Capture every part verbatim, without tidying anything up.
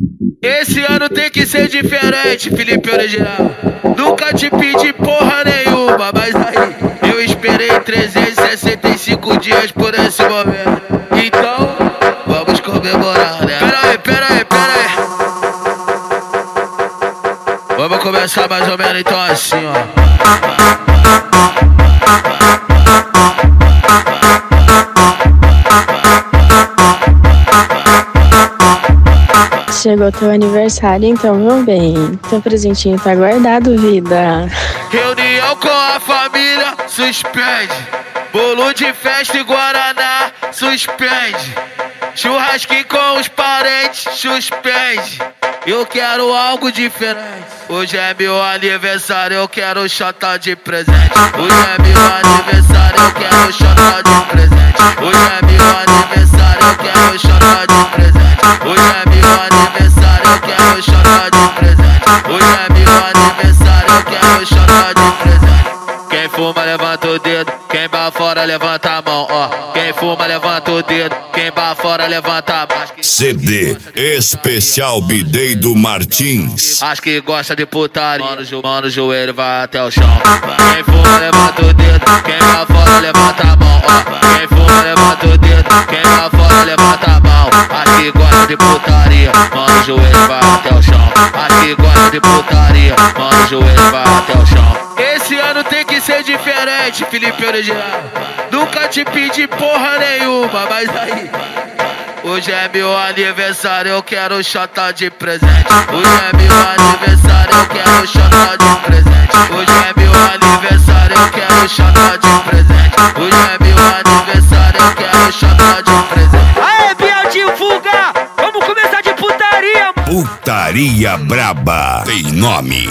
Esse ano tem que ser diferente, Felipe Original. Nunca te pedi porra nenhuma, mas aí eu esperei trezentos e sessenta e cinco dias por esse momento. Então, vamos comemorar, né? Pera aí, pera aí, pera aí. Vamos começar mais ou menos então assim, ó. Chegou teu aniversário, então vão bem. Teu presentinho tá guardado, vida. Reunião com a família, suspende. Bolo de festa e guaraná, suspende. Churrasquinho com os parentes, suspende. Eu quero algo diferente. Hoje é meu aniversário, eu quero chata de presente. Hoje é meu aniversário, eu quero chata de presente. Hoje é meu aniversário, eu quero chata de presente. Hoje é meu aniversário, eu quero chata de presente. Hoje é meu aniversário, eu quero chata de presente. Quem fuma levanta o dedo, quem vai fora levanta a mão, ó. Quem fuma levanta o dedo, quem vai fora levanta a mão. C D Especial B-Day do Martins. Acho que gosta de putaria, mano, jo mano, o joelho vai até o chão. Quem fuma levanta o dedo, quem vai fora levanta a mão, ó. Quem fuma levanta o dedo, quem vai fora levanta a mão. Acho que gosta de putaria, mano, o joelho vai até o chão. Acho que gosta de putaria, mano, o joelho vai até o chão. Esse ano tem que ser diferente, Felipe Original. Nunca te pedi porra nenhuma, mas aí hoje é meu aniversário, eu quero chata de presente. Hoje é meu aniversário, eu quero chata de presente. Hoje é meu aniversário, eu quero chata de presente. Hoje é meu aniversário, eu quero chata de presente. Aê, Biadinho, fuga! Vamos começar de putaria! Putaria Braba tem nome: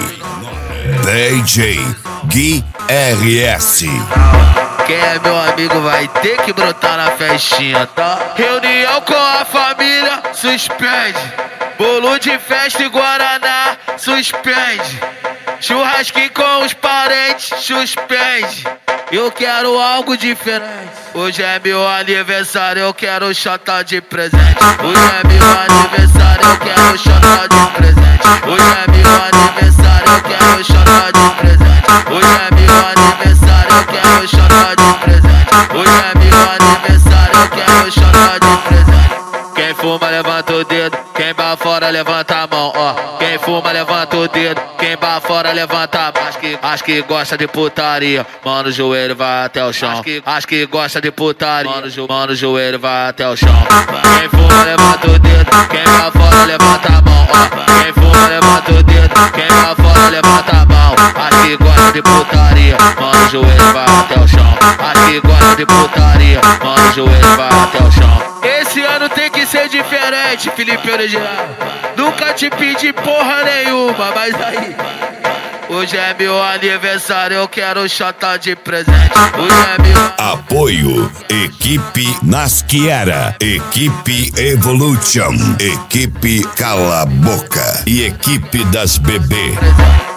D J Gui R S. Quem é meu amigo vai ter que brotar na festinha, tá? Reunião com a família, suspende. Bolo de festa e guaraná, suspende. Churrasquinho com os parentes, suspende. Eu quero algo diferente. Hoje é meu aniversário, eu quero chata de presente. Hoje é meu aniversário, eu quero chata de presente. Hoje é meu aniversário, eu quero chata de presente. Hoje é meu aniversário, eu quero chata de presente. Hoje é meu aniversário, eu quero chata de presente. Quem fuma levanta o dedo, quem vai fora levanta a mão, ó. Quem fuma levanta o dedo, quem vai fora levanta a mão. Acho que, acho que gosta de putaria, mano, o joelho vai até o chão. Acho que, acho que gosta de putaria, mano, jo, mano, o joelho vai até o chão. Quem fuma levanta o dedo, quem vai fora levanta a mão, ó. Quem fuma levanta o dedo, quem vai fora levanta a mão. Acho que gosta de putaria, mano, o joelho vai até o chão. Acho que gosta de putaria, mano, o joelho vai até o chão. Esse ano tem que ser diferente, Felipe Original. Nunca te pedi porra nenhuma, mas aí hoje é meu aniversário, eu quero chata de presente. Hoje é meu... Apoio: Equipe Nasquiera, Equipe Evolution, Equipe Cala Boca e Equipe das Bebê.